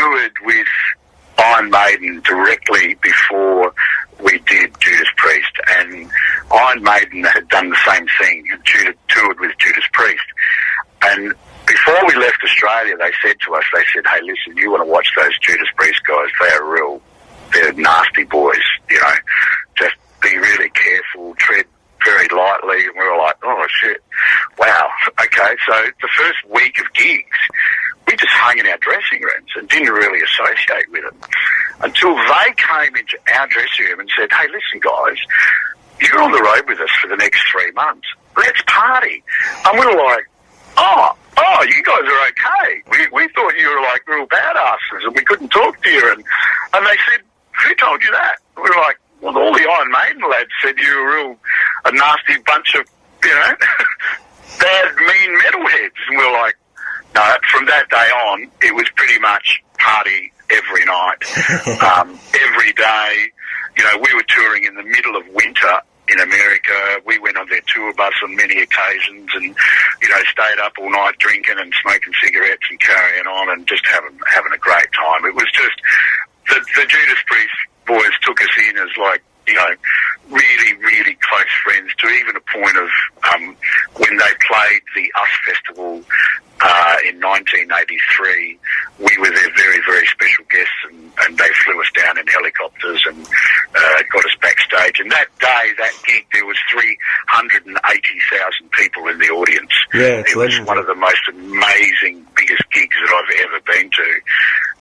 toured with Iron Maiden directly before we did Judas Priest, and Iron Maiden had done the same thing, toured with Judas Priest. And before we left Australia, they said to us, hey, listen, you want to watch those Judas Priest guys? They're nasty boys, you know. Just be really careful, tread very lightly. And we were like, oh, shit, wow. Okay, so the first week of gigs, we just hung in our dressing rooms and didn't really associate with them until they came into our dressing room and said, hey, listen, guys, you're on the road with us for the next 3 months. Let's party. And we were like, oh, you guys are okay. We thought you were like real badasses and we couldn't talk to you. And they said, who told you that? We were like, well, all the Iron Maiden lads said you were a nasty bunch of, you know, bad, mean metalheads. And we were like, no, from that day on, it was pretty much party every night, every day. You know, we were touring in the middle of winter in America. We went on their tour bus on many occasions and, you know, stayed up all night drinking and smoking cigarettes and carrying on and just having a great time. It was just, the Judas Priest boys took us in as like, you know, really, really close friends, to even a point of when they played the US Festival in 1983, we were their very, very special guests, and they flew us down in helicopters and got us backstage. And that day, that gig, there was 380,000 people in the audience. Yeah, it was one of the most amazing, biggest gigs that I've ever been to.